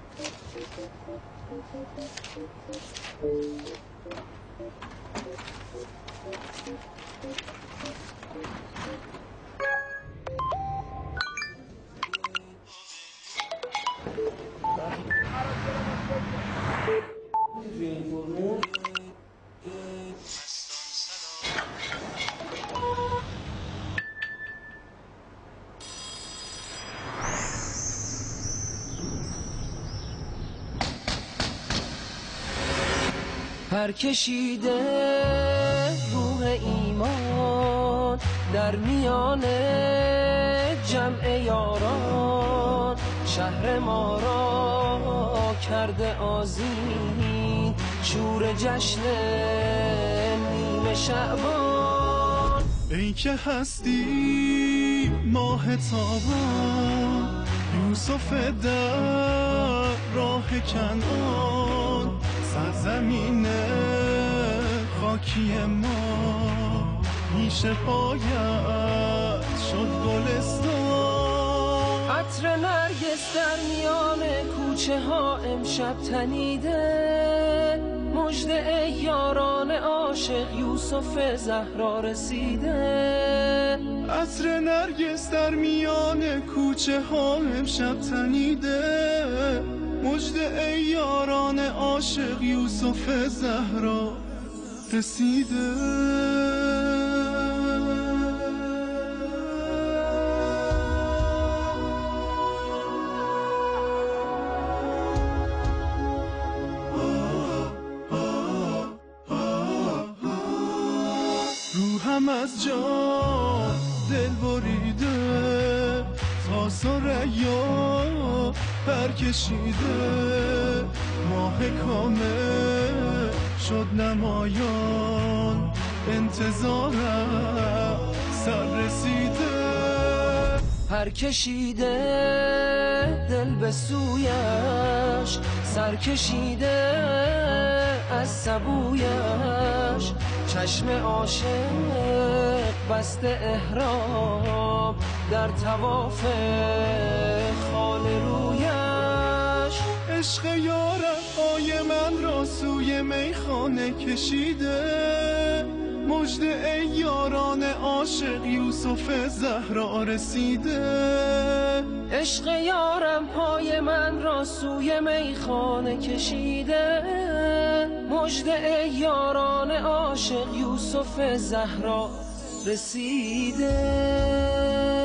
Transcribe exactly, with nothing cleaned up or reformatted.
پر کشیده روح ایمان در میان جمع یاران، شهر ما را کرده آذین، شور جشن نیمه شعبان. ای که هستی ماه تابان، یوسف در راه کنعان، سرزمین خاکی ما پیش پایت شد گلستان. عطر نرگس در میان کوچه ها امشب تنیده، مژده ای یاران عاشق یوسف زهرا رسیده. عطر نرگس در میان کوچه ها امشب تنیده، مژده ای یاران عاشق یوسف زهرا رسیده. روحم از جا دل بریده، تا ثریا پر کشیده، ماه کامل شد نمایان، انتظارم سر رسیده. پر کشیده دل به سویش، سر کشیده از سبویش، چشم عاشق بسته احرام در طواف خال رویش. عشق یارم پای من را سوی میخانه کشیده، مژده ای یاران عاشق یوسف زهرا رسیده. عشق یارم پای من را سوی میخانه کشیده، مژده ای یاران عاشق یوسف زهرا رسیده.